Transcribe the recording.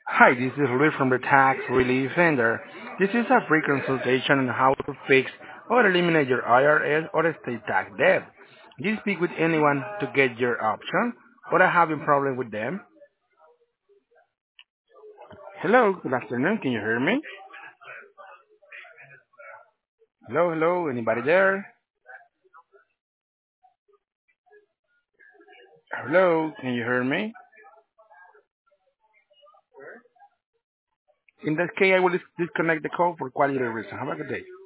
Hi, this is Luis from the Tax Relief Center. This is a free consultation on how to fix or eliminate your IRS or estate tax debt. Do you speak with anyone to get your option or are having problem with them? Hello, good afternoon. Can you hear me? Hello, anybody there? Hello, can you hear me? In that case, I will disconnect the call for quality reason. Have a good day.